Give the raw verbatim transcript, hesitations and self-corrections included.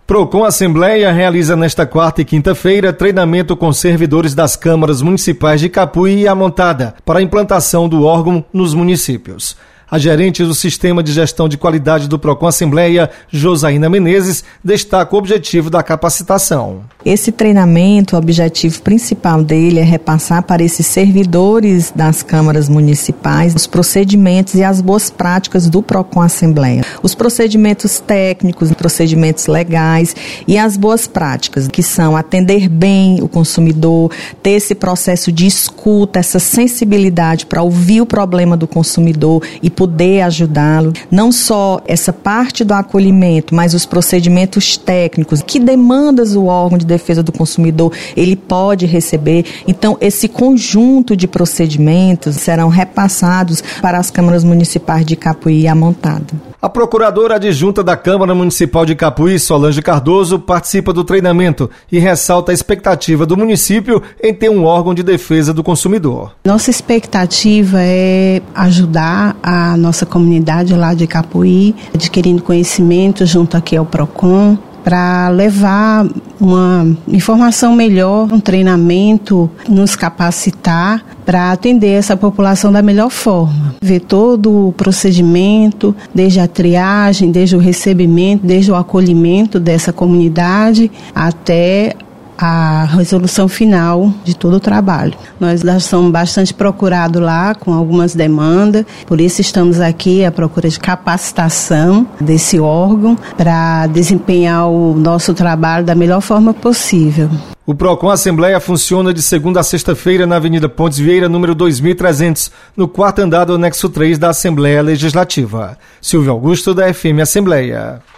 Procon Assembleia realiza nesta quarta e quinta-feira treinamento com servidores das câmaras municipais de Capuí e Amontada para a implantação do órgão nos municípios. A gerente do Sistema de Gestão de Qualidade do Procon Assembleia, Josaína Menezes, destaca o objetivo da capacitação. Esse treinamento, o objetivo principal dele é repassar para esses servidores das câmaras municipais os procedimentos e as boas práticas do Procon Assembleia. Os procedimentos técnicos, procedimentos legais e as boas práticas, que são atender bem o consumidor, ter esse processo de escuta, essa sensibilidade para ouvir o problema do consumidor e poder ajudá-lo. Não só essa parte do acolhimento, mas os procedimentos técnicos, que demandas o órgão de defesa do consumidor ele pode receber. Então, esse conjunto de procedimentos serão repassados para as câmaras municipais de Capuí e Amontada. A procuradora adjunta da Câmara Municipal de Capuí, Solange Cardoso, participa do treinamento e ressalta a expectativa do município em ter um órgão de defesa do consumidor. Nossa expectativa é ajudar a nossa comunidade lá de Capuí, adquirindo conhecimento junto aqui ao Procon, para levar uma informação melhor, um treinamento, nos capacitar para atender essa população da melhor forma. Ver todo o procedimento, desde a triagem, desde o recebimento, desde o acolhimento dessa comunidade até a resolução final de todo o trabalho. Nós já somos bastante procurados lá com algumas demandas, por isso estamos aqui à procura de capacitação desse órgão para desempenhar o nosso trabalho da melhor forma possível. O Procon Assembleia funciona de segunda a sexta-feira na Avenida Pontes Vieira, número dois mil e trezentos, no quarto andar do anexo três da Assembleia Legislativa. Silvio Augusto, da F M Assembleia.